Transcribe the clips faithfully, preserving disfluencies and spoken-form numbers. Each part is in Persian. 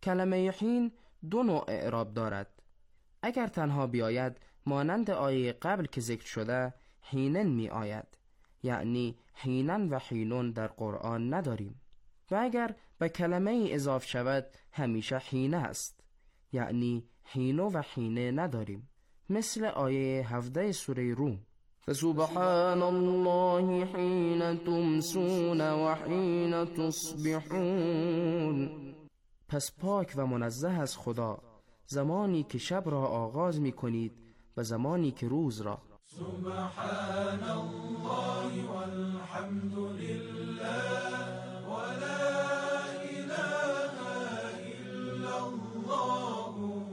کلمه حین دو نوع اعراب دارد. اگر تنها بیاید مانند آیه قبل که ذکر شده حینن می آید، یعنی حینن و حینون در قرآن نداریم. و اگر به کلمه اضافه شود همیشه حینه است، یعنی حینو و حینه نداریم، مثل آیه هفده سوره روم. فسبحان الله حین تمسون و حین تصبحون. پس پاک و منزه از خدا زمانی که شب را آغاز می کنید و زمانی که روز را. سبحان الله والحمد لله ولا اله الا الله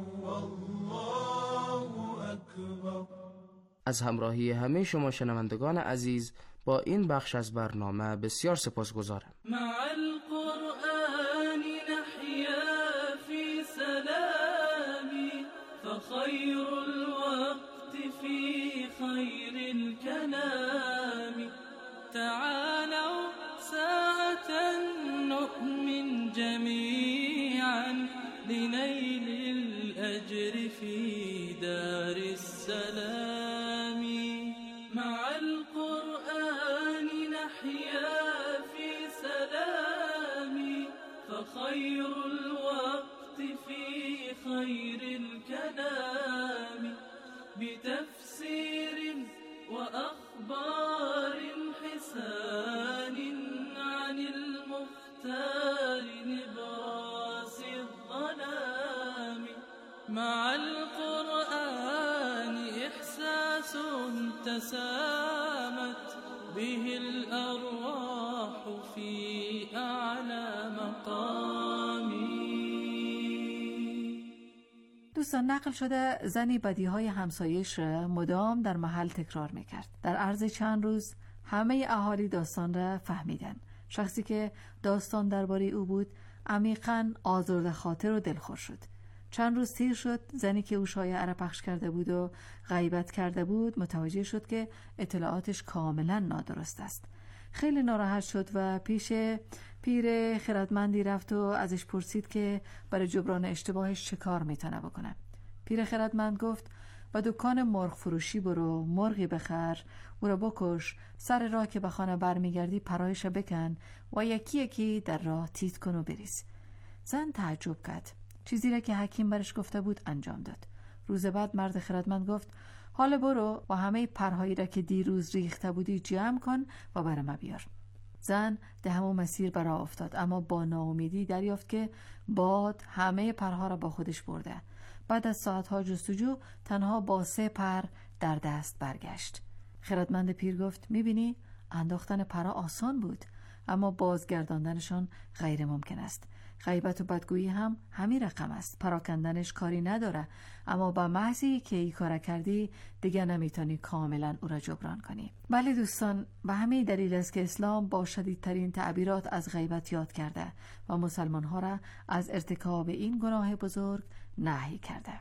والله اکبر. از همراهی همه شما شنوندگان عزیز با این بخش از برنامه بسیار سپاسگزارم. مع القرآن نحیا فی سلامی فخیر الوقت فی خیر الكلام. تعالوا ساعة نؤمن جميعا لنيل الأجر في دار السلام. مع القرآن نحيا في سلام فخير الوقت في خير الكلام. بتفسير وأخبار حسان عن المختار نبراس الظلام. مع القرآن إحساس تسامت به الأرواح في أعلى مقام. دوستان، نقل شده زنی بدیهای همسایش را مدام در محل تکرار میکرد. در عرض چند روز همه اهالی داستان را فهمیدن. شخصی که داستان درباره او بود عمیقاً آزرده خاطر و دلخور شد. چند روز تیر شد، زنی که او شایعه را پخش کرده بود و غیبت کرده بود متوجه شد که اطلاعاتش کاملا نادرست است. خیلی ناراحت شد و پیش پیر خردمندی رفت و ازش پرسید که برای جبران اشتباهش چه کار میتونه بکنه. پیر خردمند گفت با دکان مرغ فروشی برو، مرغی بخر، او را بکش، سر راه که به خانه برمیگردی پرایش بکن و یکی یکی در راه تیت کن و بریز. زن تعجب کرد. چیزی را که حکیم برش گفته بود انجام داد. روز بعد مرد خردمند گفت حالا برو و همه پرهایی را که دیروز ریخته بودی جمع کن و برام بیار. زن ده همون مسیر برا افتاد، اما با ناامیدی دریافت که باد همه پرها را با خودش برده. بعد از ساعتها جستجو تنها با سه پر در دست برگشت. خردمند پیر گفت میبینی انداختن پرها آسان بود، اما بازگرداندنشان غیر ممکن است. غیبت و بدگویی هم همین رقم است. پراکندنش کاری نداره، اما با محضی که این کار کردی دیگه نمیتونی کاملا او را جبران کنی. بله دوستان، به همین دلیل است که اسلام با شدیدترین تعبیرات از غیبت یاد کرده و مسلمان ها را از ارتکاب این گناه بزرگ نهی کرده.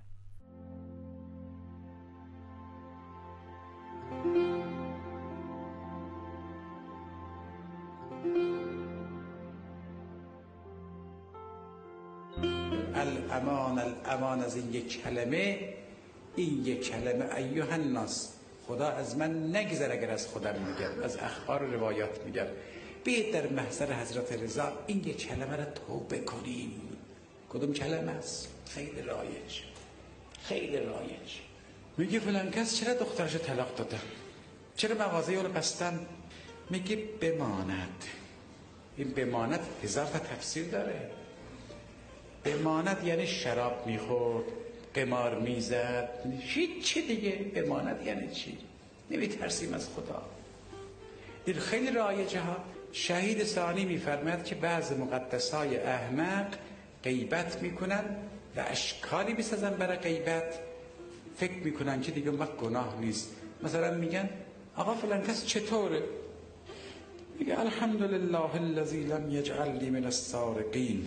الامان الامان از این یک کلمه، این یک کلمه ایها الناس، خدا از من نگذر اگر از خودم میگم، از اخبار و روایات میگم. بیاید در محضر حضرت رضا این یک کلمه را توبه کنیم. کدوم کلمه است؟ خیلی رایج، خیلی رایج. میگه فلان کس چرا دخترش طلاق داده، چرا مغازه رو بستن؟ میگه بماند. این بماند هزار تا تفسیر داره. بماند یعنی شراب میخورد، قمار میزد، هیچ دیگه. بماند یعنی چی؟ نمیترسیم از خدا. این خیلی رایجه ها. شهید ثانی میفرماید که بعض مقدسای احمق غیبت میکنن و اشکالی میسازن برای غیبت، فکر میکنن که دیگه وقت گناه نیست. مثلا میگن آقا فلان کس چطوره؟ میگه الحمدلله الذی لم یجعلنی من السارقین.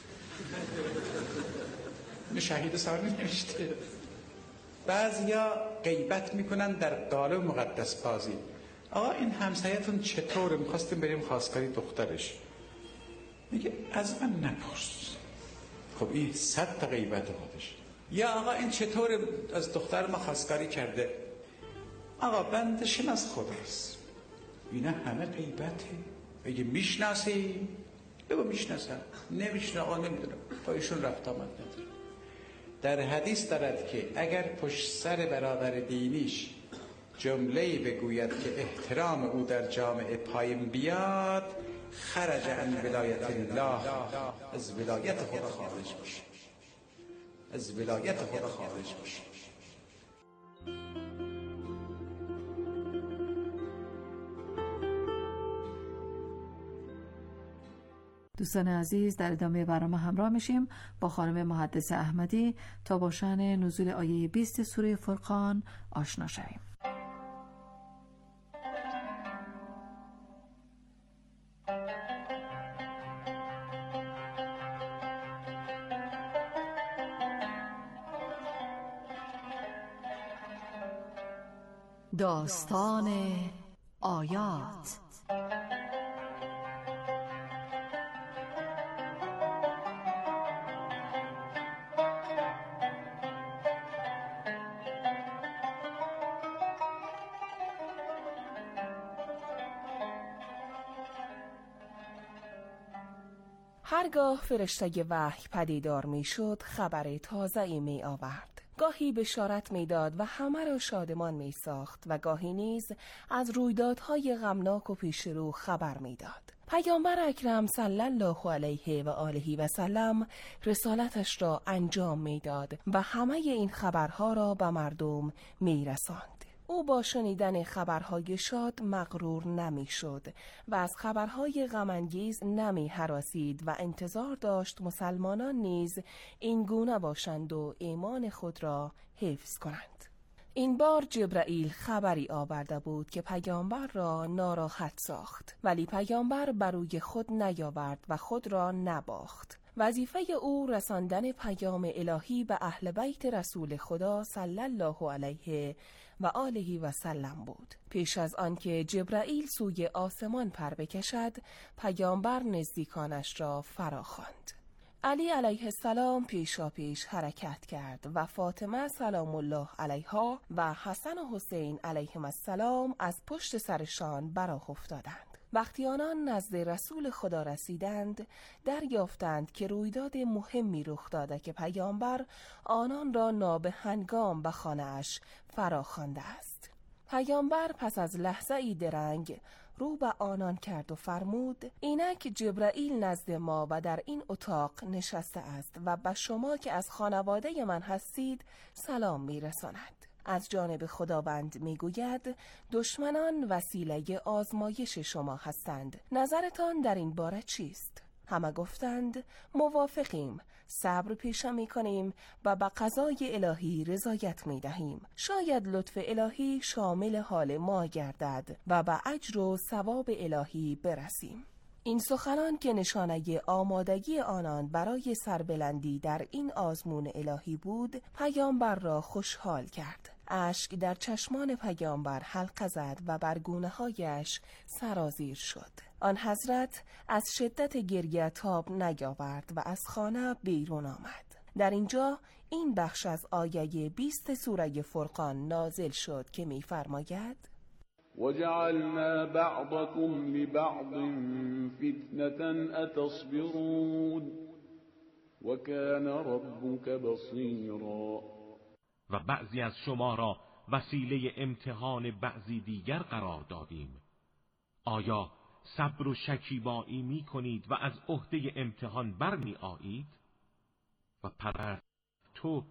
شهید ثانی نوشته. بعضیا غیبت میکنن در قالب مقدس بازی. آقا این همسایتون چطوره؟ میخواستیم بریم خواستگاری دخترش. میگه از من نپرس، خب این صد تا غیبت خودش. یا آقا این چطور از دختر ما خواستگاری کرده؟ آقا بندشم از خداست. اینا همه غیبته. اگه میشناسی بگو میشناسم، نمیشناسم آقا نمیدونم، با ایشون رفت آمد نداره. در حدیث دارد که اگر پشت سر برادر دینیش جمله‌ای بگوید که احترام او در جامعه پایین بیاد، خرج عن ولایت الله، از ولایت خدا خارج میشه، از ولایت خدا خارج میشه. دوستان عزیز، در ادامه برنامه همراه میشیم با خانم محدث احمدی تا با شأن نزول آیه بیست سوره فرقان آشنا شویم. داستان آیات. هرگاه فرشته وحی پدیدار می شد خبر تازه‌ای می آورد. گاهی بشارت می داد و همه را شادمان می ساخت و گاهی نیز از رویدادهای غمناک و پیش رو خبر می داد. پیامبر اکرم صلی الله علیه و آله و سلم رسالتش را انجام می داد و همه این خبرها را به مردم می رساند. او با شنیدن خبرهای شاد مغرور نمی شد و از خبرهای غم‌انگیز نمی هراسید و انتظار داشت مسلمانان نیز این گونه باشند و ایمان خود را حفظ کنند. این بار جبرائیل خبری آورده بود که پیامبر را ناراحت ساخت، ولی پیامبر بر روی خود نیاورد و خود را نباخت. وظیفه او رساندن پیام الهی به اهل بیت رسول خدا صلی الله علیه و آله و سلم بود. پیش از آن که جبرائیل سوی آسمان پر بکشد، پیامبر نزدیکانش را فرا خواند. علی علیه السلام پیشا پیش حرکت کرد و فاطمه سلام الله علیها و حسن و حسین علیهم السلام از پشت سرشان برآ افتادند. وقتی آنان نزد رسول خدا رسیدند، دریافتند که رویداد مهمی رخ داده که پیامبر آنان را نابهنگام به خانه‌اش فرا خوانده است. پیامبر پس از لحظه ای درنگ رو به آنان کرد و فرمود: اینک جبرائیل نزد ما و در این اتاق نشسته است و به شما که از خانواده من هستید سلام میرساند. از جانب خداوند میگوید دشمنان وسیله آزمایش شما هستند. نظرتان در این باره چیست؟ همه گفتند موافقیم، صبر پیشه می کنیم و به قضای الهی رضایت می دهیم. شاید لطف الهی شامل حال ما گردد و به اجر و ثواب الهی برسیم. این سخنان که نشانه آمادگی آنان برای سربلندی در این آزمون الهی بود، پیامبر را خوشحال کرد. اشک در چشمان پیامبر حلقه زد و بر گونه‌هایش سرازیر شد. آن حضرت از شدت گریه تاب نیاورد و از خانه بیرون آمد. در اینجا این بخش از آیه بیست سوره فرقان نازل شد که می‌فرماید: وجعلنا بعضكم لبعض فتنة اتصبرون وكان ربك بصيرا. و بعضی از شما را وسیله امتحان بعضی دیگر قرار دادیم. آیا صبر و شکیبایی می کنید و از عهده امتحان برمی آیید؟ و پرور تو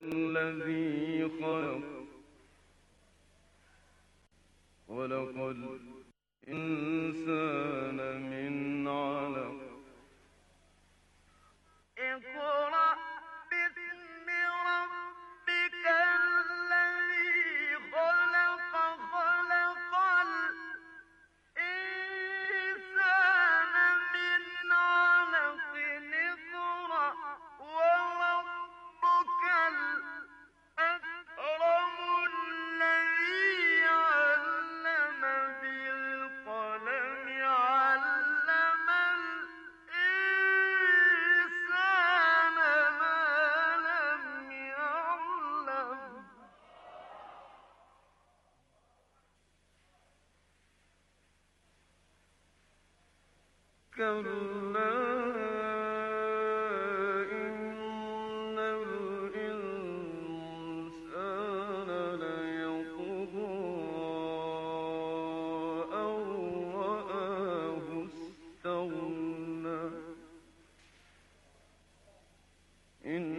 الذي خلق خلق الإنسان من علق اقرأ باسم ربك الذي خلق خلق الإنسان من علق اقرأ وربك الأكرم الذي علم بالقلم علم الإنسان ما لم يعلم كلا إن الإنسان ليطغى أن رآه استغنى إن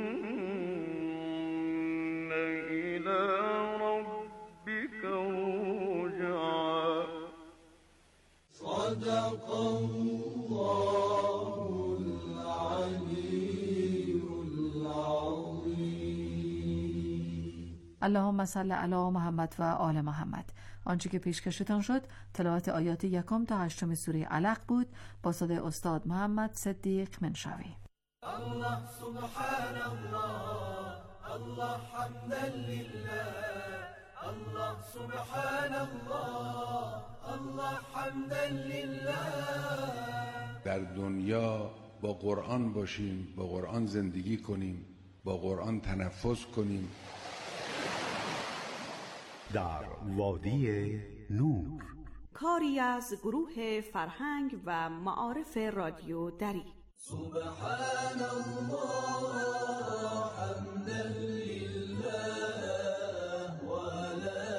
إلى ربك الرجعى صدق الله العلي العظيم. اللهم صل علی محمد و آل محمد. آنچه که پیشکشتان شد تلاوت آیات یکم تا هشتم سوره علق بود با صدای استاد محمد صدیق منشوی. الله سبحان الله الله حمدا لله الله سبحان الله الله حمدا لله. در دنیا با قرآن باشیم، با قرآن زندگی کنیم، با قرآن تنفس کنیم. در وادی نور، کاری از گروه فرهنگ و معارف رادیو دری. سبحان الله حمدا لله و لا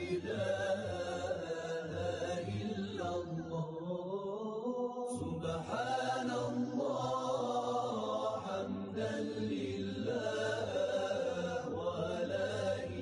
اله الا الله. سبحان الله حمدا لله و لا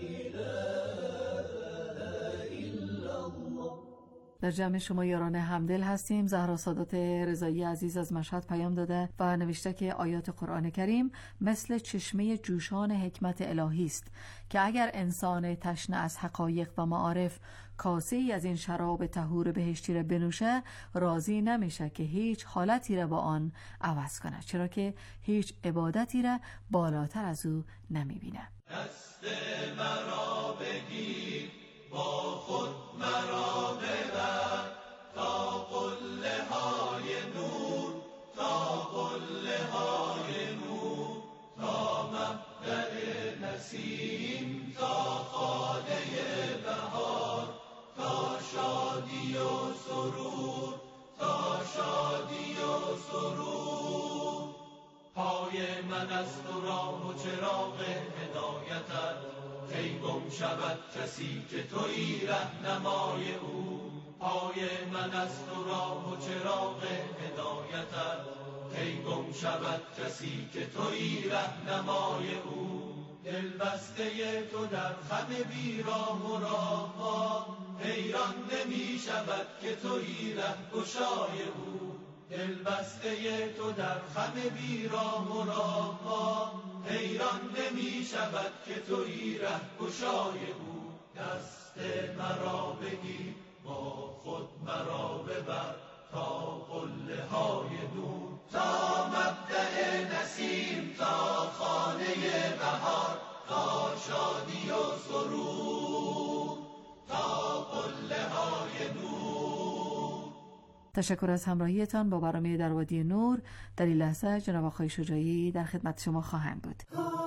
اله الا الله. در جمع شما یاران همدل هستیم. زهرا سادات رضایی عزیز از مشهد پیام داده و نوشته که آیات قرآن کریم مثل چشمه جوشان حکمت الهی است که اگر انسان تشنه از حقایق و معارف کاسه ای از این شراب طهور بهشتی را بنوشه راضی نمیشه که هیچ حالتی را با آن عوض کنه، چرا که هیچ عبادتی را بالاتر از او نمیبینه. دست مرا بگیر با خود مرا ببر تا قله های نور تا قله های نور تا مبدأ نسیم تا خانه بهار تا شادی و سرور تا شادی و سرور. پای من از تو راه و چراغ هدایتت کی گم شود کسی که تویی رهنمای او. پای من از تو راه و چراغ هدایتت کی گم شود کسی که تویی رهنمای او. دل بسته تو در خم بیراه و راهها حیران نمی شود که تویی رهگشای او. دل بسته تو در خم بیراه و راهها حیران نمی شود که تویی رهگشای او. دست مرا بگیر با خود مرا ببر تا قله های نور تا مبدأ نسیم تا خانه بهار تا شادی و سرور تا قله های نور. تشکر از همراهیتان با برنامه در وادی نور. در این لحظه جناب آقای شجاعی در خدمت شما خواهند بود.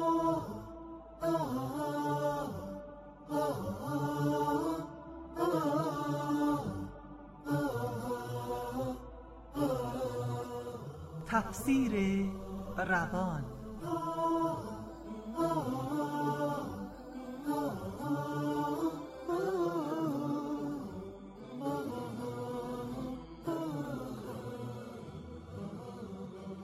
تفسیر روان.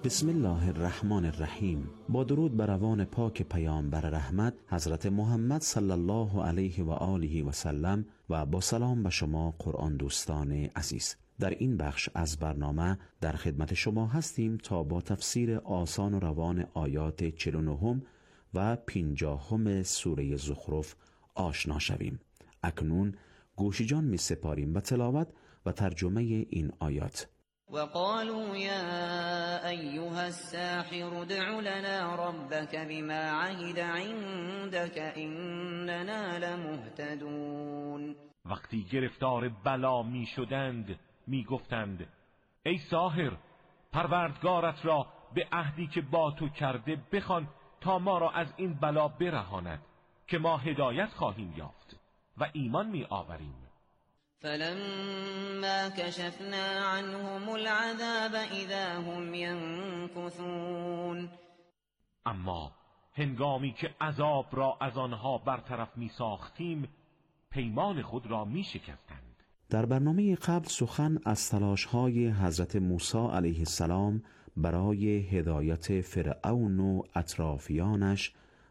بسم الله الرحمن الرحیم. با درود بر روان پاک پیامبر رحمت حضرت محمد صلی الله علیه و آله و سلم و با سلام به شما قرآن دوستان عزیز. در این بخش از برنامه در خدمت شما هستیم تا با تفسیر آسان و روان آیات چهل و نه و پنجاهم سوره زخرف آشنا شویم. اکنون گوش جان می سپاریم به تلاوت و ترجمه این آیات. وقالوا يا أيها الساحر ادع لنا ربك بما عهد عندك إننا لمهتدون. وقتی گرفتار بلا می شدند می گفتند ای ساحر، پروردگارت را به عهدی که با تو کرده بخوان تا ما را از این بلا برهاند که ما هدایت خواهیم یافت و ایمان می آوریم. فلما كشفنا عنهم العذاب اذا هم ينكثون. اما هنگامی که عذاب را از آنها برطرف می ساختیم پیمان خود را می شکستند. در برنامه قبل سخن از تلاش‌های حضرت موسی علیه السلام برای هدایت فرعون و اطرافیانش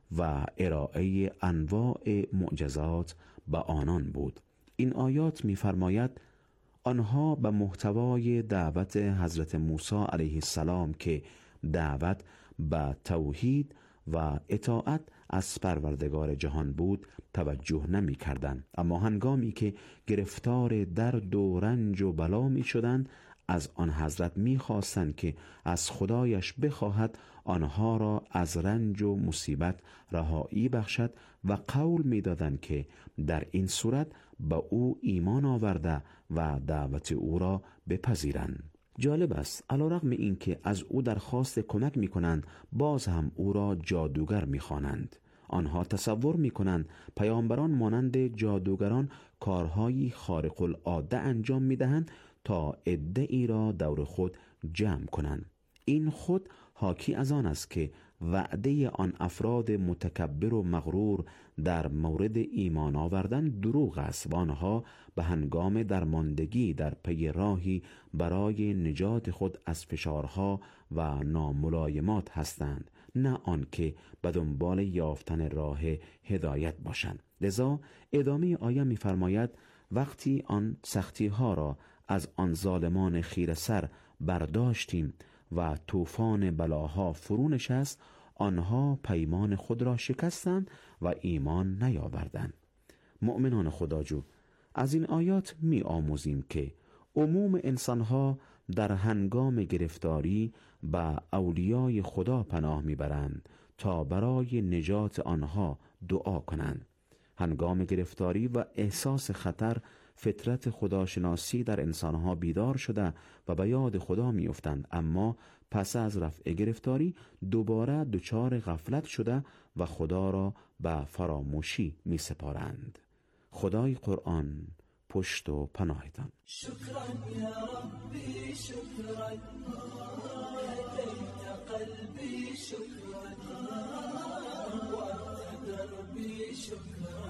و ارائه انواع معجزات به آنان بود. این آیات می‌فرماید آنها به محتوای دعوت حضرت موسی علیه السلام که دعوت به توحید و اطاعت از پروردگار جهان بود توجه نمی کردند. اما هنگامی که گرفتار درد و رنج و بلا می شدند از آن حضرت می خواستند که از خدایش بخواهد آنها را از رنج و مصیبت رهایی بخشد و قول می دادند که در این صورت به او ایمان آورده و دعوت او را بپذیرند. جالب است علیرغم این که از او درخواست کمک می کنند باز هم او را جادوگر می خوانند. آنها تصور می کنند پیامبران مانند جادوگران کارهایی خارق العاده انجام می دهند تا عده ای را دور خود جمع کنند. این خود حاکی از آن است که وعده آن افراد متکبر و مغرور در مورد ایمان آوردن دروغ است و آنها به هنگام درماندگی در پی راهی برای نجات خود از فشارها و ناملایمات هستند، نه آنکه به دنبال یافتن راه هدایت باشند. لذا ادامه آیه می‌فرماید وقتی آن سختی ها را از آن ظالمان خیره سر برداشتیم و طوفان بلاها فرو نشست آنها پیمان خود را شکستند و ایمان نیاوردند. مؤمنان خداجو، از این آیات می آموزیم که عموم انسانها در هنگام گرفتاری به اولیای خدا پناه می برند تا برای نجات آنها دعا کنند. هنگام گرفتاری و احساس خطر فطرت خداشناسی در انسانها بیدار شده و به یاد خدا می افتند، اما پس از رفع گرفتاری دوباره دچار غفلت شده و خدا را به فراموشی می سپارند. خدای قرآن پشت و پناهتان. شکرا یا ربی شکرا هدیت قلبی شکرا وعد دربی شکرا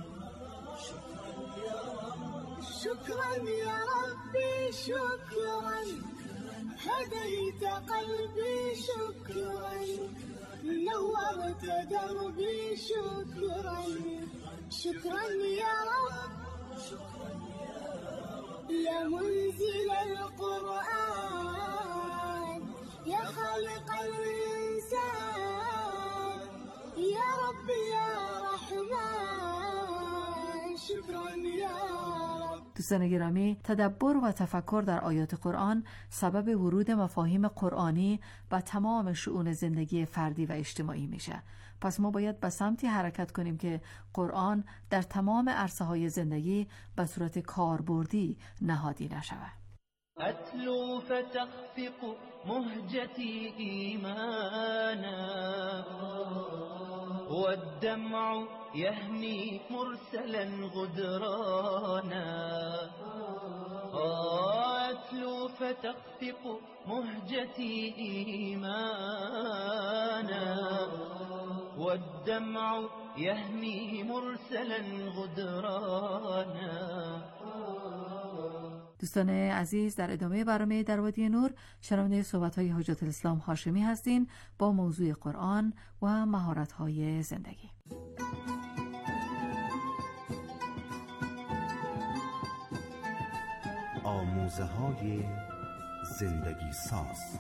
شكرا يا ربي شكرا هديت قلبي شكرا نورت دربي شكرا شكرا يا رب يا منزل القرآن يا خالق الإنسان يا رب يا رحمن شكرا يا دوستان گرامی، تدبر و تفکر در آیات قرآن سبب ورود مفاهیم قرآنی به تمام شؤون زندگی فردی و اجتماعی میشه. پس ما باید به سمتی حرکت کنیم که قرآن در تمام عرصه های زندگی به صورت کاربردی نهادی نشود. أتلو فتخفق مهجتي إيمانا والدمع يهمي مرسلا غدرانا أتلو فتخفق مهجتي إيمانا والدمع يهمي مرسلا غدرانا. دوستان عزیز، در ادامه برنامه در وادی نور شنونده صحبت‌های حجت الاسلام هاشمی هستین با موضوع قرآن و مهارت‌های زندگی. آموزه‌های زندگی ساز.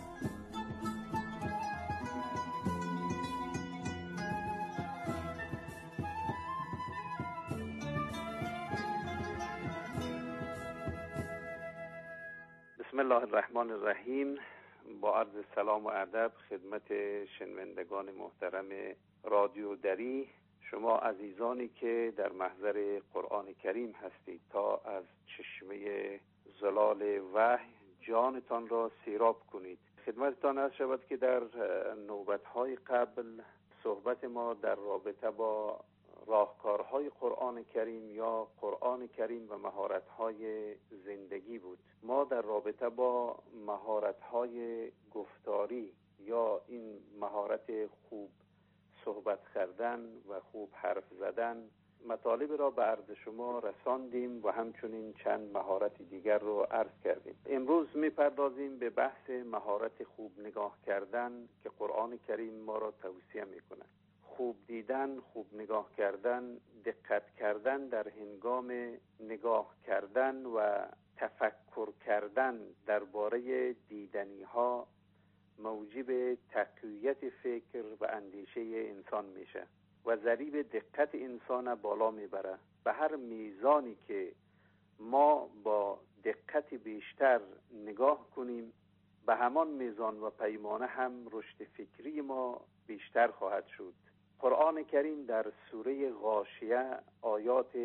بسم الله الرحمن الرحیم. با عرض سلام و ادب خدمت شنوندگان محترم رادیو دری، شما عزیزانی که در محضر قرآن کریم هستید تا از چشمه زلال وحی جانتان را سیراب کنید. خدمتتان عرض شود که در نوبت‌های قبل صحبت ما در رابطه با راهکارهای قرآن کریم یا قرآن کریم و مهارت‌های زندگی بود. ما در رابطه با مهارت‌های گفتاری یا این مهارت خوب صحبت کردن و خوب حرف زدن مطالب را به عرض شما رساندیم و همچنین چند مهارت دیگر رو عرض کردیم. امروز می‌پردازیم به بحث مهارت خوب نگاه کردن که قرآن کریم ما را توصیه می‌کند. خوب دیدن، خوب نگاه کردن، دقت کردن در هنگام نگاه کردن و تفکر کردن درباره دیدنی ها موجب تقویت فکر و اندیشه انسان میشه و ضریب دقت انسان بالا میبره. به هر میزانی که ما با دقت بیشتر نگاه کنیم به همان میزان و پیمانه هم رشد فکری ما بیشتر خواهد شد. قرآن کریم در سوره غاشیه آیات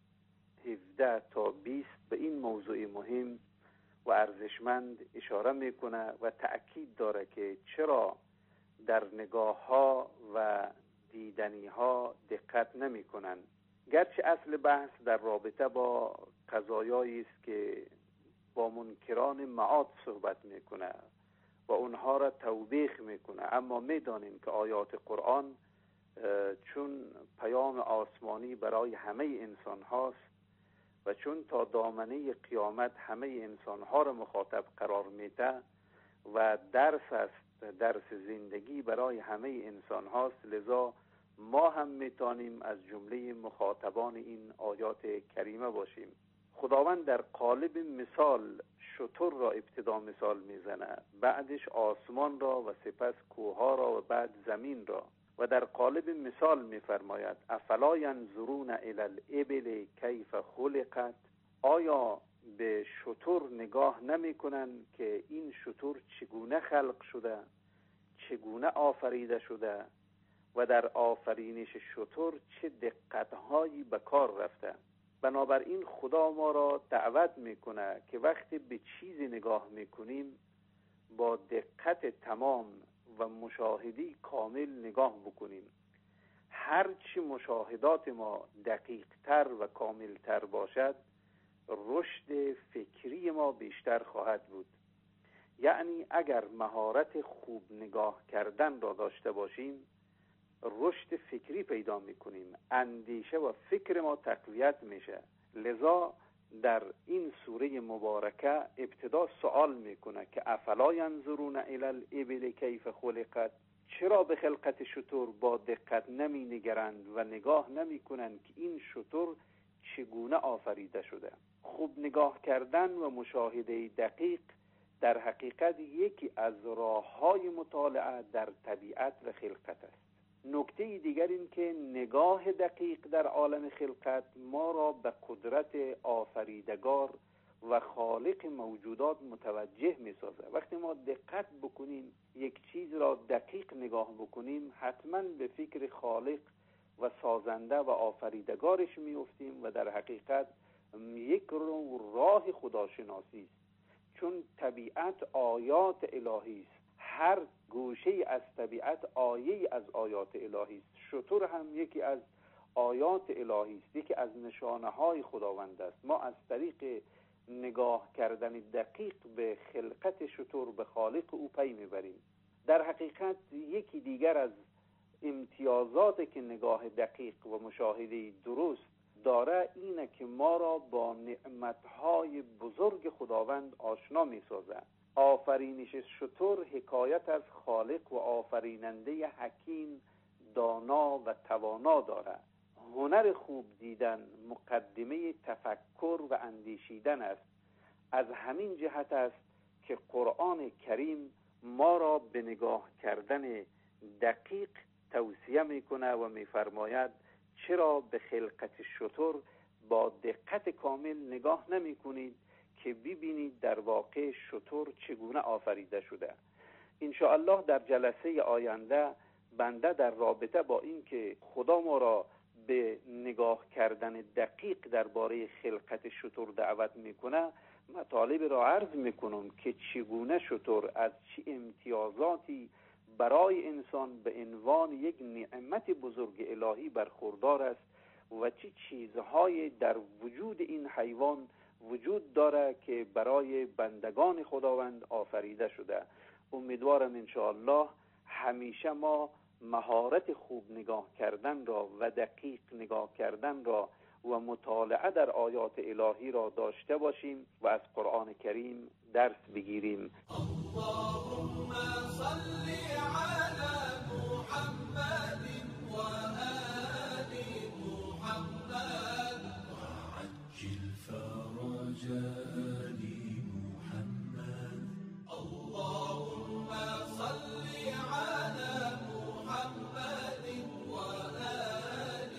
هفده تا بیست به این موضوع مهم و ارزشمند اشاره میکنه و تأکید داره که چرا در نگاه ها و دیدنی ها دقت نمی کنن. گرچه اصل بحث در رابطه با قضایایی است که با منکران معاد صحبت میکنه و اونها را توبیخ میکنه، اما میدانیم که آیات قرآن چون پیام آسمانی برای همه انسان هاست و چون تا دامنه قیامت همه انسان ها را مخاطب قرار میده و درس است، درس زندگی برای همه انسان هاست، لذا ما هم میتونیم از جمله مخاطبان این آیات کریمه باشیم. خداوند در قالب مثال شتر را ابتدا مثال میزنه، بعدش آسمان را و سپس کوه را و بعد زمین را، و در قالب مثال می‌فرماید افلا ینظرون الی الابل کیف خلقت، آیا به شتر نگاه نمی‌کنند که این شتر چگونه خلق شده، چگونه آفریده شده و در آفرینش شتر چه دقت‌هایی به کار رفته. بنابراین خدا ما را دعوت می‌کنه که وقتی به چیزی نگاه می‌کنیم با دقت تمام و مشاهدی کامل نگاه بکنیم. هرچی مشاهدات ما دقیق تر و کامل تر باشد رشد فکری ما بیشتر خواهد بود. یعنی اگر مهارت خوب نگاه کردن را داشته باشیم رشد فکری پیدا میکنیم، اندیشه و فکر ما تقویت میشه. لذا در این سوره مبارکه ابتدا سوال میکنه که افلا ینظرون الی الابل کیف خلقت، چرا به خلقت شتر با دقت نمی نگرند و نگاه نمی کنند که این شتر چگونه آفریده شده. خوب نگاه کردن و مشاهده دقیق در حقیقت یکی از راه‌های مطالعه در طبیعت و خلقت است. نکته دیگر این که نگاه دقیق در عالم خلقت ما را به قدرت آفریدگار و خالق موجودات متوجه می سازه. وقتی ما دقت بکنیم یک چیز را دقیق نگاه بکنیم حتما به فکر خالق و سازنده و آفریدگارش می افتیم و در حقیقت یک راه خداشناسی است، چون طبیعت آیات الهی است. هر گوشه از طبیعت آیه از آیات الهی است. شتر هم یکی از آیات الهی است، یکی از نشانه های خداوند است. ما از طریق نگاه کردن دقیق به خلقت شتر به خالق او پی میبریم. در حقیقت یکی دیگر از امتیازات که نگاه دقیق و مشاهده درست داره اینه که ما را با نعمتهای بزرگ خداوند آشنا می سازه. آفرینش شتر حکایت از خالق و آفریننده حکیم، دانا و توانا داره. هنر خوب دیدن مقدمه تفکر و اندیشیدن است. از همین جهت است که قرآن کریم ما را به نگاه کردن دقیق توصیه میکنه و میفرماید چرا به خلقت شتر با دقت کامل نگاه نمی کنید که ببینید در واقع شتر چگونه آفریده شده. انشاءالله در جلسه آینده بنده در رابطه با این که خدا ما را به نگاه کردن دقیق درباره خلقت شتر دعوت میکنه، مطالب را عرض میکنم که چگونه شتر از چه امتیازاتی برای انسان به عنوان یک نعمت بزرگ الهی برخوردار است و چه چیزهای در وجود این حیوان وجود داره که برای بندگان خداوند آفریده شده. امیدوارم انشاءالله همیشه ما مهارت خوب نگاه کردن را و دقیق نگاه کردن را و مطالعه در آیات الهی را داشته باشیم و از قرآن کریم درس بگیریم. اللهم صل على محمد و آل محمد وعجل فرج آل محمد. اللهم صل على محمد و آل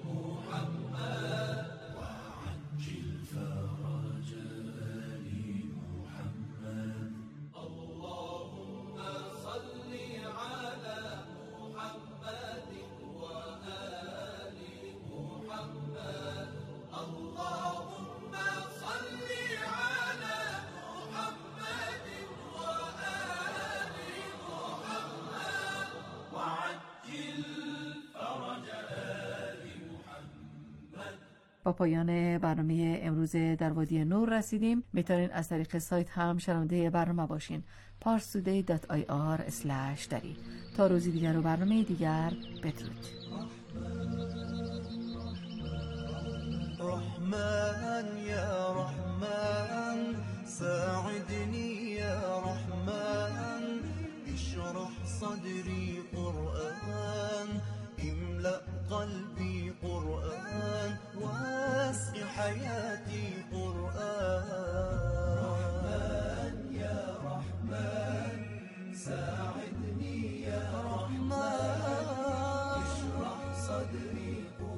محمد وعجل فرج آل محمد. اللهم صل على محمد و آل محمد. اللهم صل على محمد و آل محمد وعجل فرج آل محمد. با پایان برنامه امروز در وادی نور رسیدیم. میتونین از طریق سایت هم شنونده برنامه باشین. parstoday dot i r slash dari. تا روزی دیگر و برنامه دیگر بدرود. رحمن يا رحمن ساعدني يا رحمن اشرح صدري قرآن املأ قلبي قرآن واسع حياتي قرآن. رحمن يا رحمن ساعدني يا رحمن اشرح صدري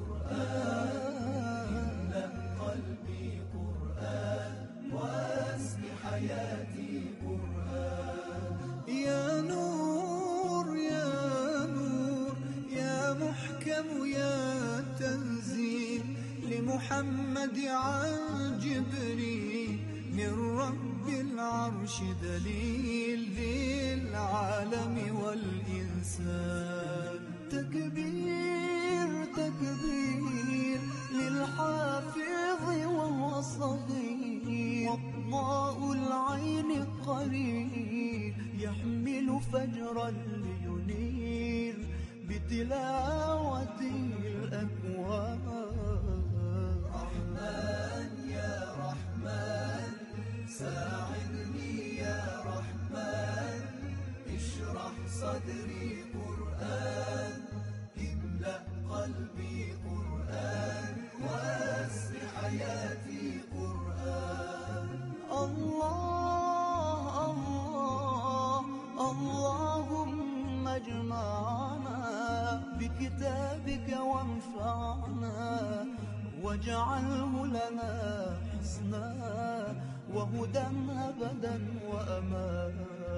قرآن املأ قلبي قرآن واسع حياتي قرآن. يا نور يا نور يا محكم يا تنزيل لمحمد عن جبريل من رب العرش دليل للعالم والإنسان. تكبير تكبير للحافظ وهو صغير وضاء العين قرير يحمل فجرا لينير بتلاوة الأكوان. رحمن يا رحمن ساعدني يا رحمن اشرح صدري قرآن املأ قلبي قرآن واسع حياتي قرآن. الله الله اللهم اجمعنا بكتابك وانفعنا واجعله لنا حسنا وهدى أبدا وأمان.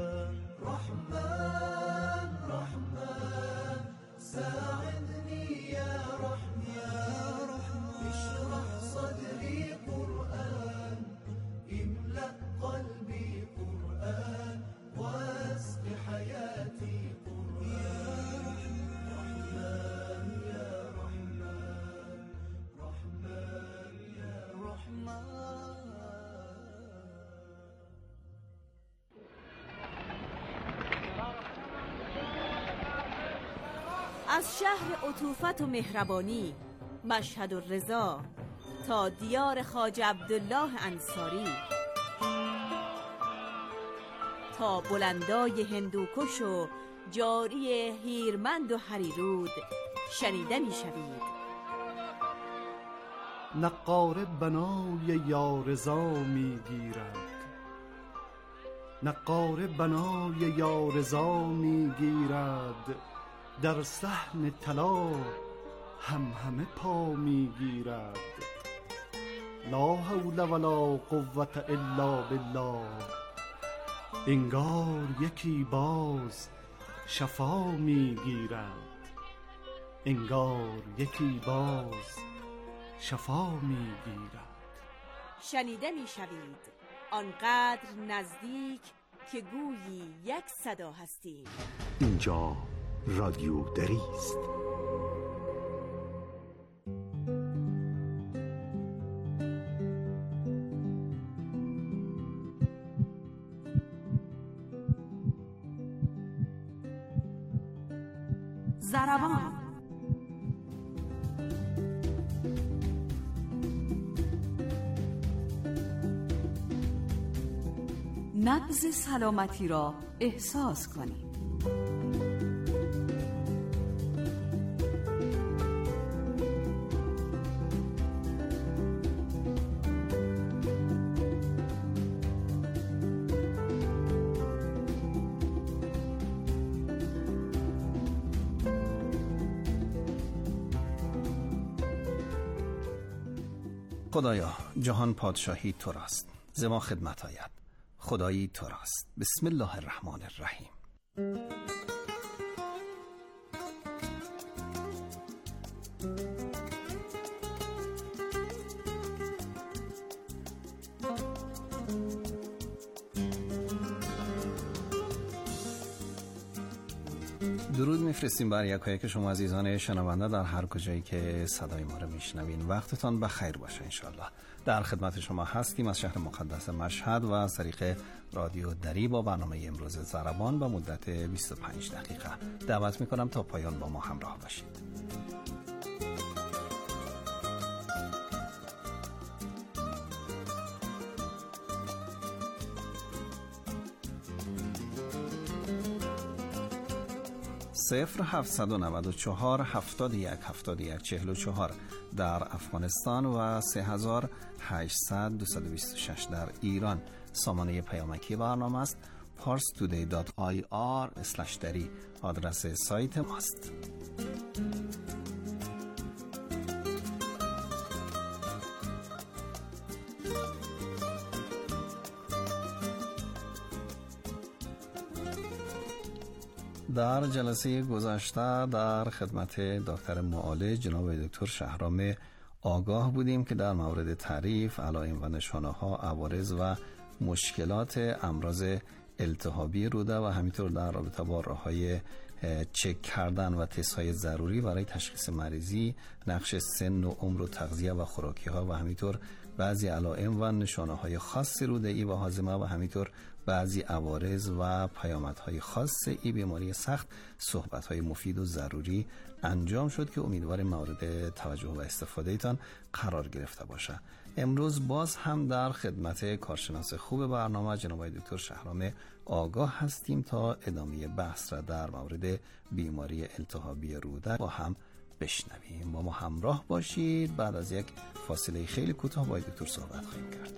رحمن رحمن ساعدني يا رحمن اشرح صدري قرآن املأ قلبي قرآن واسق حياتي قرآن. رحمن يا رحمن رحمن يا رحمن. از شهر عطوفت و مهربانی، مشهد الرضا، تا دیار خواجه عبدالله انصاری، تا بلندای هندوکش و جاری هیرمند و هریرود شنیده می شوید. نقاره بنای یارزا می گیرد، نقاره بنای یارزا می گیرد، در صحن طلا هم همه پا می گیرد. لا حول ولا قوة الا بالله، انگار یکی باز شفا می گیرد، انگار یکی باز شفا می گیرد. شنیده می شوید آنقدر نزدیک که گویی یک صدا هستیم. اینجا رادیو دری است. زربان نبض سلامتی را احساس کنید. خدایا جهان پادشاهی تو راست، ز ما خدمت آید، خدایی تو راست. بسم الله الرحمن الرحیم. درود میفرستیم بر یکایک شما عزیزان شنونده در هر کجایی که صدای ما رو میشنوین. وقتتان بخیر باشه انشالله. در خدمت شما هستیم از شهر مقدس مشهد و از طریق رادیو دری با برنامه امروز زربان به مدت بیست و پنج دقیقه. دعوت میکنم تا پایان با ما همراه باشید. صفر هفتصد و نود و چهار هفتاد و یک هفتاد و یک چهل و چهار در افغانستان و سه هزار هشتصد دویست و بیست و شش در ایران. سامانه پیامکی برنامه است پارس تودی دات آی آر اسلش دری آدرس سایت ماست. در جلسه گذشته در خدمت دکتر معالج جناب دکتر شهرام آگاه بودیم که در مورد تعریف علائم و نشانه ها، عوارض و مشکلات امراض التهابی روده و همینطور در رابطه با راه‌های چک کردن و تست‌های ضروری برای تشخیص مریضی، نقش سن و عمر و تغذیه و خوراکی ها و همینطور بعضی علائم و نشانه های خاص روده ای و هاضمه و همینطور بعضی عوارض و پیامدهای خاص این بیماری سخت صحبت‌های مفید و ضروری انجام شد که امیدواریم مورد توجه و استفاده تان قرار گرفته باشه. امروز باز هم در خدمت کارشناس خوب برنامه جناب دکتر شهرام آگاه هستیم تا ادامه بحث را در مورد بیماری التهابی روده با هم بشنویم. با ما همراه باشید. بعد از یک فاصله خیلی کوتاه با دکتر صحبت خواهیم کرد.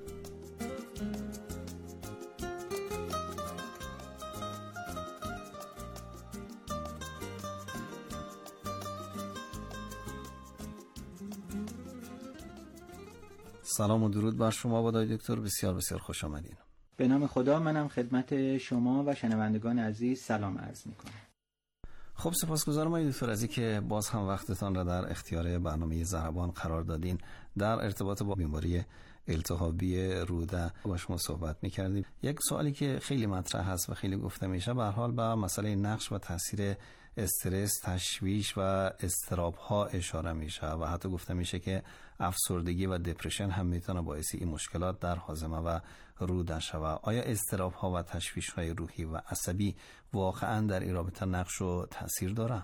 سلام و درود بر شما با دکتر. بسیار بسیار خوش آمدین. به نام خدا منم خدمت شما و شنوندگان عزیز سلام عرض میکنم. خب سپاسگزارم آقای دکتر از اینکه باز هم وقتتان را در اختیار برنامه زربان قرار دادین. در ارتباط با بیماری التهابی روده با شما صحبت میکردیم. یک سوالی که خیلی مطرح هست و خیلی گفته میشه به هر حال به مسئله نقش و تاثیر استرس، تشویش و اضطراب ها اشاره میشه و حتی گفته میشه که افسردگی و دپرشن هم میتونه باعث این مشکلات در هاضمه و روده شوه. آیا اضطراب ها و تشویش های روحی و عصبی واقعا در این رابطه نقش و تاثیر داره؟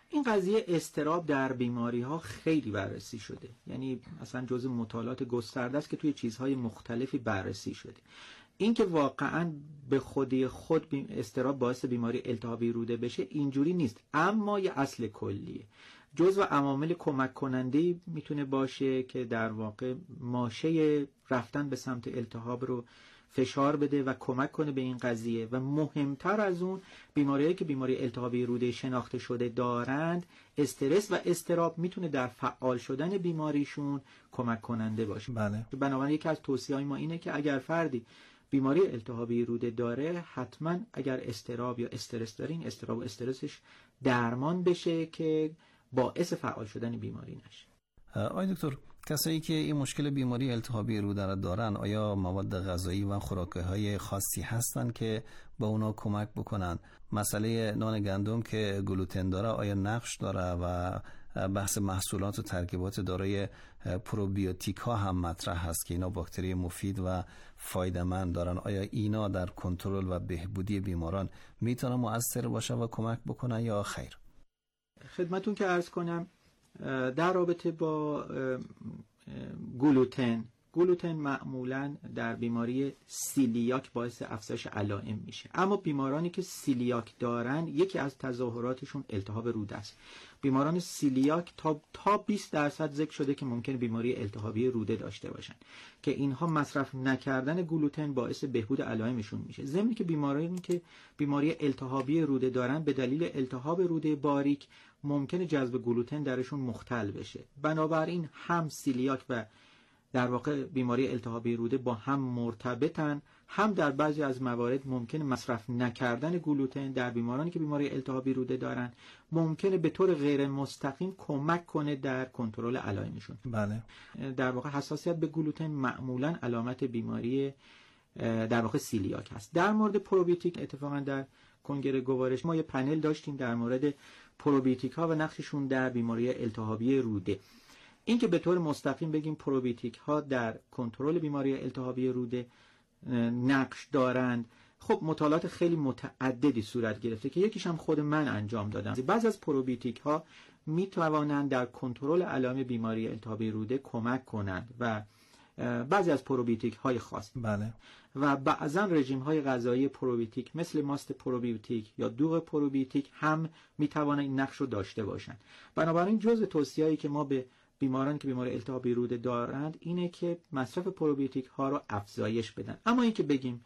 این قضیه اضطراب در بیماری ها خیلی بررسی شده، یعنی اصلا جزء مطالعات گسترده است که توی چیزهای مختلفی بررسی شده. این که واقعا به خودی خود اضطراب باعث بیماری التهابی روده بشه اینجوری نیست، اما یه اصل کلیه. جزء عوامل کمک کننده میتونه باشه که در واقع ماشه رفتن به سمت التهاب رو فشار بده و کمک کنه به این قضیه. و مهمتر از اون، بیماریایی که بیماری التهابی روده شناخته شده دارند، استرس و اضطراب میتونه در فعال شدن بیماریشون کمک کننده باشه. بله. بنابراین یکی از توصیه‌های ما اینه که اگر فردی بیماری التهابی روده داره، حتما اگر اضطراب یا استرس داره، این اضطراب و استرسش درمان بشه که باعث فعال شدن بیماری نشه. آقای دکتر، کسایی که این مشکل بیماری التهابی روده را دارن، آیا مواد غذایی و خوراکی‌های خاصی هستن که با اونا کمک بکنن؟ مسئله نان گندم که گلوتن داره آیا نقش داره؟ و بحث محصولات و ترکیبات دارای پروبیوتیک ها هم مطرح هست که اینا باکتری مفید و فایده‌مند دارن. آیا اینا در کنترل و بهبودی بیماران میتونه مؤثر باشه و کمک بکنن یا خیر؟ خدمتون که عرض کنم در رابطه با گلوتن، گلوتن معمولا در بیماری سیلیاک باعث افزایش علائم میشه، اما بیمارانی که سیلیاک دارن یکی از تظاهراتشون التهاب روده است. بیماران سیلیاک تا تا بیست درصد ذکر شده که ممکن بیماری التهابی روده داشته باشن که اینها مصرف نکردن گلوتن باعث بهبود علائمشون میشه. ضمن که بیمارانی که بیماری التهابی روده دارن به دلیل التهاب روده باریک ممکنه جذب گلوتن درشون مختل بشه. بنابراین هم سیلیاک و در واقع بیماری التهابی روده با هم مرتبطن. هم در بعضی از موارد ممکنه مصرف نکردن گلوتن در بیمارانی که بیماری التهابی روده دارن ممکنه به طور غیر مستقیم کمک کنه در کنترل علائمشون. بله. در واقع حساسیت به گلوتن معمولا علامت بیماری در واقع سیلیاک هست. در مورد پروبیوتیک، اتفاقا در کنگره گوارش ما یه پنل داشتیم در مورد پروبیوتیک ها و نقششون در بیماری التهابی روده. این که به طور مستقیم بگیم پروبیوتیک ها در کنترل بیماری التهابی روده نقش دارند، خب مطالعات خیلی متعددی صورت گرفته که یکیش هم خود من انجام دادم. بعضی از پروبیوتیک ها می توانند در کنترل علائم بیماری التهابی روده کمک کنند و بعضی از پروبیوتیک های خاص. بله. و بعضا رژیم های غذایی پروبیوتیک مثل ماست پروبیوتیک یا دوغ پروبیوتیک هم می توانند این نقش رو داشته باشند. بنابراین جزء توصیه‌ای که ما به بیماران که بیماری التهابی روده دارند اینه که مصرف پروبیوتیک ها رو افزایش بدن. اما اینکه بگیم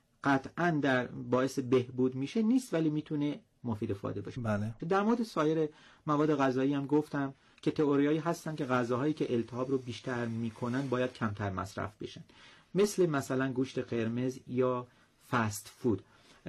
قطعاً در باعث بهبود میشه نیست، ولی میتونه مفید فایده باشه. بله. در مورد سایر مواد غذایی هم گفتم که تئوریایی هستن که غذاهایی که التهاب رو بیشتر میکنن باید کمتر مصرف بشن، مثل مثلا گوشت قرمز یا فست فود.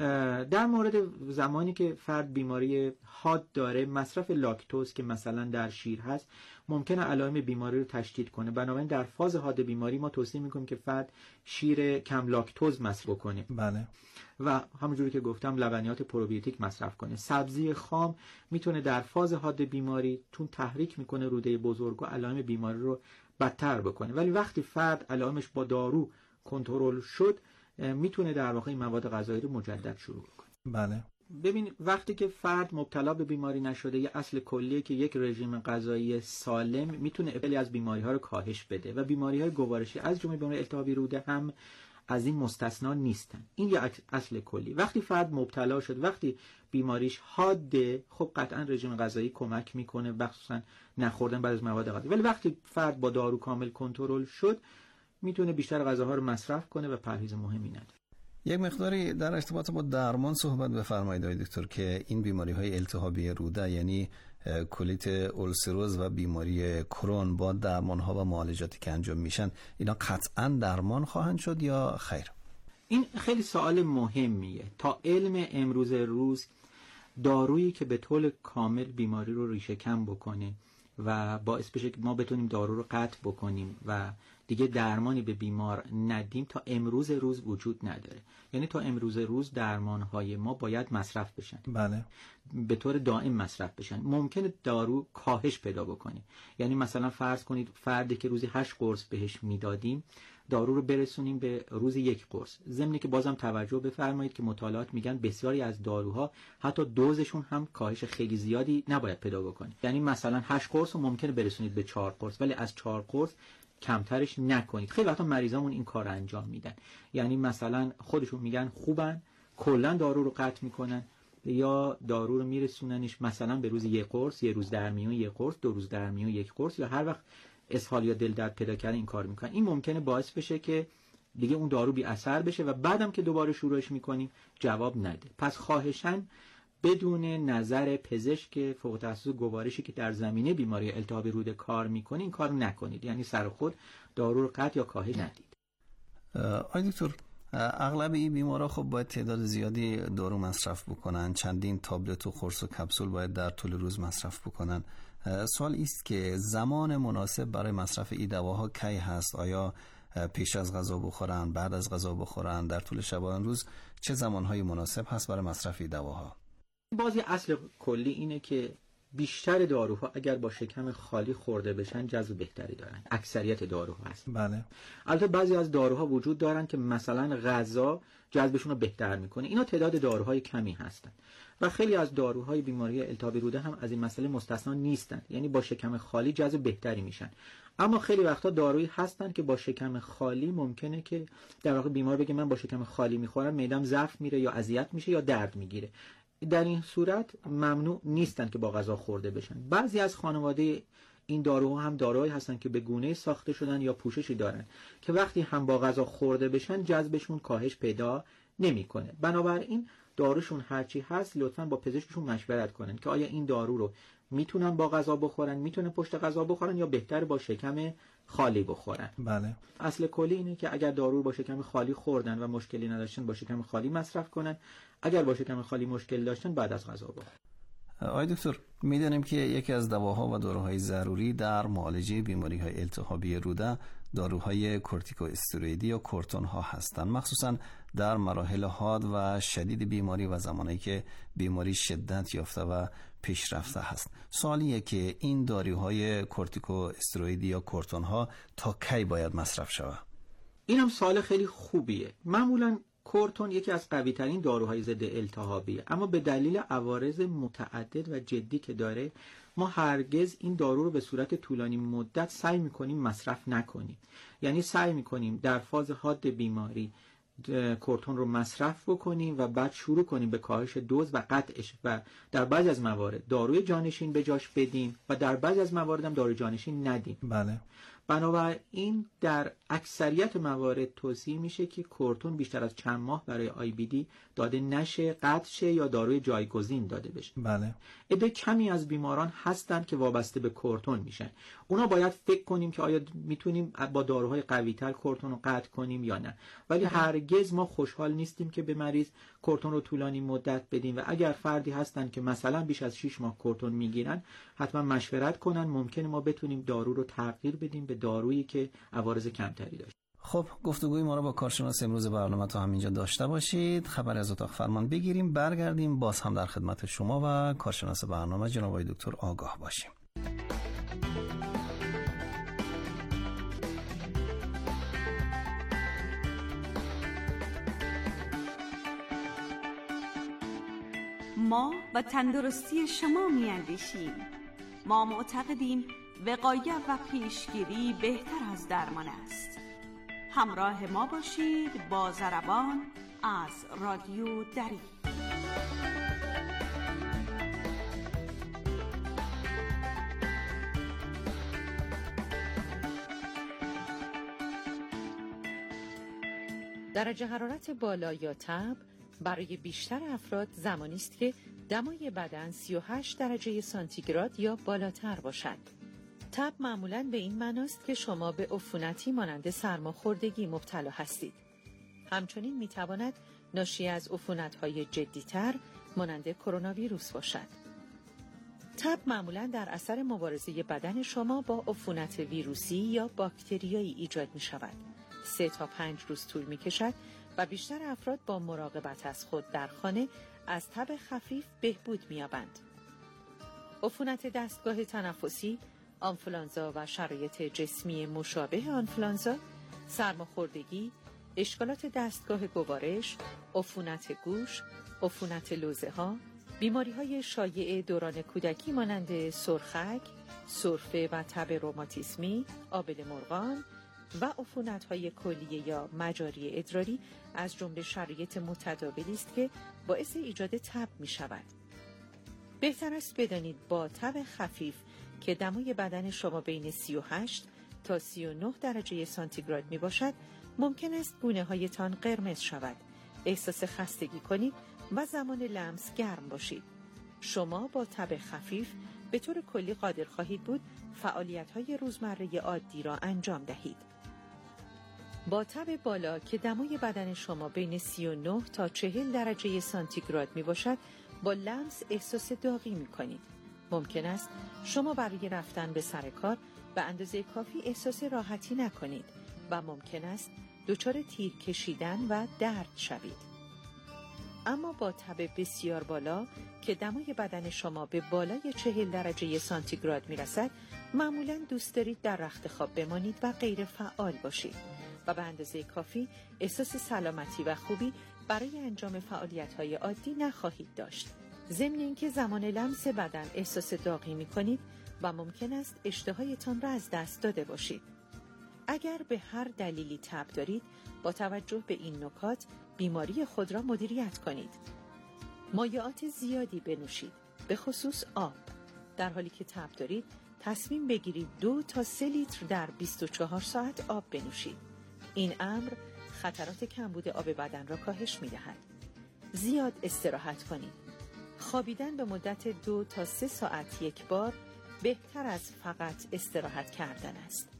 در مورد زمانی که فرد بیماری حاد داره، مصرف لاکتوز که مثلا در شیر هست ممکنه علائم بیماری رو تشدید کنه. بنابراین در فاز حاد بیماری ما توصیه میکنیم که فرد شیر کم لاکتوز مصرف کنه. بله. و همونجوری که گفتم لبنیات پروبیوتیک مصرف کنه. سبزی خام میتونه در فاز حاد بیماری تون تحریک میکنه روده بزرگ و علائم بیماری رو بدتر بکنه، ولی وقتی فرد علائمش با دارو کنترل شد میتونه در واقع این مواد غذایی رو مجدد شروع کنه. بله. ببین وقتی که فرد مبتلا به بیماری نشده، یه اصل کلیه که یک رژیم غذایی سالم میتونه خیلی از بیماری ها رو کاهش بده و بیماری های گوارشی از جمله بیماری التهابی روده هم از این مستثنا نیستن. این یه اصل کلی. وقتی فرد مبتلا شد، وقتی بیماریش حاده، خب قطعا رژیم غذایی کمک میکنه، مخصوصا نخوردن بعضی از مواد غذایی. ولی وقتی فرد با دارو کامل کنترل شد میتونه بیشتر غذاها رو مصرف کنه و پرهیز مهمی نداره. یک مقداری در ارتباط با درمان صحبت بفرمایید آقای دکتر که این بیماری های التهابی روده یعنی کولیت اولسروز و بیماری کرون با درمان ها و معالجاتی که انجام میشن اینا قطعا درمان خواهند شد یا خیر؟ این خیلی سوال مهمیه. تا علم امروز روز دارویی که به طور کامل بیماری رو ریشه کم بکنه و باعث بشه که ما بتونیم دارو رو قطع بکنیم و دیگه درمانی به بیمار ندیم تا امروز روز وجود نداره. یعنی تا امروز روز درمانهای ما باید مصرف بشن. بله. به طور دائم مصرف بشن. ممکنه دارو کاهش پیدا بکنه. یعنی مثلا فرض کنید فردی که روزی هشت قرص بهش میدادیم دارو رو برسونیم به روز یک قرص. ضمن که بازم توجه بفرمایید که مطالعات میگن بسیاری از داروها حتی دوزشون هم کاهش خیلی زیادی نباید پیدا بکنه. یعنی مثلا هشت قرص رو ممکنه برسونید به چهار قرص، ولی از چهار قرص کمترش نکنید. خیلی وقتا مریضامون این کار انجام میدن، یعنی مثلا خودشون میگن خوبن، کلا دارو رو قطع میکنن یا دارو رو میرسوننش مثلا به روز یک قرص، یه روز در میون یک قرص، دو روز در میون یک قرص، یا هر وقت اسهال یا دل درد پیدا کرده این کار میکنن. این ممکنه باعث بشه که دیگه اون دارو بی اثر بشه و بعدم که دوباره شروعش میکنیم جواب نده. پس خواهشاً بدون نظر پزشک فوق تخصص گوارشی که در زمینه بیماری التهاب روده کار میکنه این کار نکنید، یعنی سر خود دارو رو قطع یا کاهش ندید. آقای دکتر، اغلب این بیمارا خب باید تعداد زیادی دارو مصرف بکنن، چندین تابلت و قرص و کپسول باید در طول روز مصرف بکنن. سوال است که زمان مناسب برای مصرف این دواها کی هست؟ آیا پیش از غذا بخورن، بعد از غذا بخورن، در طول شبانه روز چه زمانهای مناسب هست برای مصرف این دواها؟ بازی اصل کلی اینه که بیشتر داروها اگر با شکم خالی خورده بشن جذب بهتری دارن. اکثریت داروها هست. بله. البته بعضی از داروها وجود دارن که مثلا غذا جذبشون رو بهتر میکنه. اینا تعداد داروهای کمی هستن و خیلی از داروهای بیماری التهاب روده هم از این مسئله مستثنا نیستن، یعنی با شکم خالی جذب بهتری میشن. اما خیلی وقتا دارویی هستن که با شکم خالی ممکنه که در واقع بیمار بگه من با شکم خالی میخورم معده‌ام ضعف میره یا اذیت میشه یا درد میگیره. در این صورت ممنوع نیستن که با غذا خورده بشن. بعضی از خانواده این داروها هم داروهایی هستن که به گونه ساخته شدن یا پوششی دارن که وقتی هم با غذا خورده بشن جذبشون کاهش پیدا نمیکنه. بنابراین داروشون هرچی هست لطفاً با پزشکشون مشورت کنن که آیا این دارو رو میتونن با غذا بخورن، میتونن پشت غذا بخورن یا بهتر با شکم خالی بخورن. بله. اصل کلی اینه که اگر دارو رو با شکم خالی خوردن و مشکلی نداشتن با شکم خالی مصرف کنن، اگر با شکم خالی مشکل داشتن بعد از غذا بخورن. آقای دکتر، میدونیم که یکی از دواها و داروهای ضروری در معالجه بیماری‌های التهابی روده داروهای کورتیکو استروئیدی یا کورتون ها هستند، مخصوصا در مراحل حاد و شدید بیماری و زمانی که بیماری شدت یافته و پیشرفته هست. سوالیه که این داروهای کورتیکو استروئیدی یا کورتون ها تا کی باید مصرف شود؟ این هم سوال خیلی خوبیه. معمولا کورتون یکی از قوی ترین داروهای ضد التهابیه، اما به دلیل عوارض متعدد و جدی که داره ما هرگز این دارو رو به صورت طولانی مدت سعی میکنیم مصرف نکنیم. یعنی سعی میکنیم در فاز حاد بیماری کورتون رو مصرف بکنیم و بعد شروع کنیم به کاهش دوز و قطعش و در بعضی از موارد داروی جانشین به جاش بدیم و در بعضی از موارد هم داروی جانشین ندیم. بله. بنابراین در اکثریت موارد توصیه میشه که کورتون بیشتر از چند ماه برای آی بی دی داده نشه، قطع شه یا داروی جایگزین داده بشه. بله. عده کمی از بیماران هستن که وابسته به کورتون میشن. اونا باید فکر کنیم که آیا میتونیم با داروهای قوی‌تر کورتون رو قطع کنیم یا نه. ولی هرگز ما خوشحال نیستیم که به مریض کورتون رو طولانی مدت بدیم و اگر فردی هستن که مثلا بیش از شش ماه کورتون میگیرن حتما مشورت کنن. ممکنه ما بتونیم دارو رو تغییر بدیم به دارویی که عوارض کمتری داشته. خب گفتگوی ما رو با کارشناس امروز برنامه تا همینجا داشته باشید. خبر از اتاق فرمان بگیریم، برگردیم باز هم در خدمت شما و کارشناس برنامه جناب آقای دکتر آگاه باشیم. ما و تندرستی شما می اندیشیم. ما معتقدیم وقایت و پیشگیری بهتر از درمان است. همراه ما باشید با ضربان از رادیو دری. درجه حرارت بالا یا تب برای بیشتر افراد زمانی است که دمای بدن سی و هشت درجه سانتیگراد یا بالاتر باشد. تب معمولاً به این معناست که شما به عفونتی مانند سرماخوردگی مبتلا هستید. همچنین میتواند ناشی از عفونت‌های جدی‌تر مانند کرونا ویروس باشد. تب معمولاً در اثر مبارزه بدن شما با عفونت ویروسی یا باکتریایی ایجاد می شود. سه تا پنج روز طول می کشد و بیشتر افراد با مراقبت از خود در خانه از تب خفیف بهبود می یابند. عفونت دستگاه تنفسی، آنفولانزا و شرایط جسمی مشابه آنفولانزا سرماخوردگی، اشکالات دستگاه گوارش، عفونت گوش، عفونت لوزه ها، بیماری های شایع دوران کودکی مانند سرخک، سرفه و تب روماتیسمی، آبله مرغان و عفونت های کلیه یا مجاری ادراری از جمله شرایط متداولی است که باعث ایجاد تب می شود. بهتر است بدانید با تب خفیف که دمای بدن شما بین سی و هشت تا سی و نه درجه سانتیگراد می باشد، ممکن است گونه هایتان قرمز شود، احساس خستگی کنید و زمان لمس گرم باشید. شما با تب خفیف به طور کلی قادر خواهید بود فعالیت های روزمره عادی را انجام دهید. با تب بالا که دمای بدن شما بین سی و نه تا چهل درجه سانتیگراد می باشد، با لمس احساس داغی می کنید. ممکن است شما برای رفتن به سر کار به اندازه کافی احساس راحتی نکنید و ممکن است دچار تیر کشیدن و درد شوید. اما با تب بسیار بالا که دمای بدن شما به بالای چهل درجه سانتیگراد می رسد، معمولاً دوست دارید در رخت خواب بمانید و غیر فعال باشید و به اندازه کافی احساس سلامتی و خوبی برای انجام فعالیت‌های عادی نخواهید داشت. ضمن اینکه زمان لمس بدن احساس داغی می کنید و ممکن است اشتهایتان را از دست داده باشید. اگر به هر دلیلی تب دارید، با توجه به این نکات بیماری خود را مدیریت کنید. مایعات زیادی بنوشید، به خصوص آب. در حالی که تب دارید، تصمیم بگیرید دو تا سه لیتر در بیست و چهار ساعت آب بنوشید. این امر خطرات کمبود آب بدن را کاهش می‌دهد. زیاد استراحت کنید. خوابیدن به مدت دو تا سه ساعت یک بار بهتر از فقط استراحت کردن است.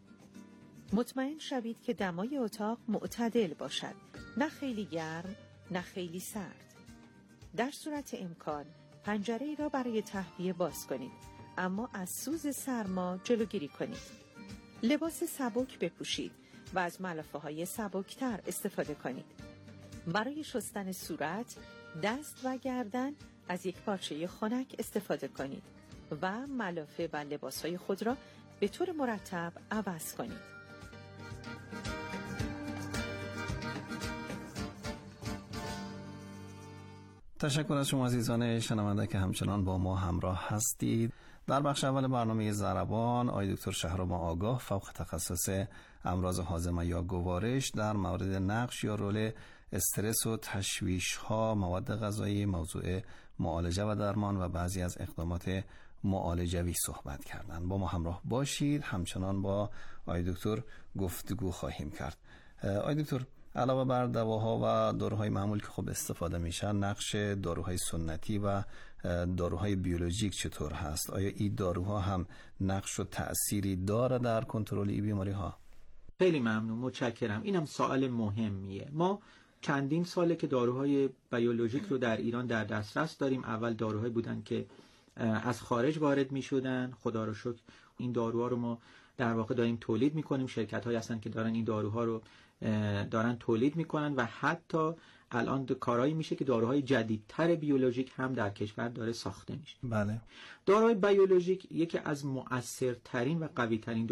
مطمئن شوید که دمای اتاق معتدل باشد، نه خیلی گرم، نه خیلی سرد. در صورت امکان پنجره را برای تهویه باز کنید، اما از سوز سرما جلوگیری کنید. لباس سبک بپوشید و از ملافه های سبکتر استفاده کنید. برای شستن صورت، دست و گردن از یک پارچه خنک استفاده کنید و ملافه و لباس های خود را به طور مرتب عوض کنید. تشکر از شما عزیزان شنونده که همچنان با ما همراه هستید. در بخش اول برنامه ضربان آقای دکتر شهرام آگاه فوق تخصص امراض هاضمه یا گوارش در مورد نقش یا رول استرس و تشویش ها، مواد غذایی، موضوع معالجه و درمان و بعضی از اقدامات معالجوی صحبت کردند. با ما همراه باشید، همچنان با آقای دکتر گفتگو خواهیم کرد. آقای دکتر، علاوه بر دواها و داروهای معمول که خب استفاده میشن، نقش داروهای سنتی و داروهای بیولوژیک چطور هست؟ آیا این داروها هم نقش و تأثیری داره در کنترل این بیماری ها؟ خیلی ممنون، متشکرم. اینم سوال مهمیه. ما چندین ساله که داروهای بیولوژیک رو در ایران در دسترس داریم. اول داروهایی بودن که از خارج وارد میشدن. خدا رو شکر این داروها رو ما در واقع داریم تولید میکنیم. شرکت هایی هستن که دارن این داروها رو دارن تولید میکنن و حتی الان کارایی میشه که داروهای جدیدتر بیولوژیک هم در کشور داره ساخته میشه. بله. داروهای بیولوژیک یکی از مؤثرترین و قویترین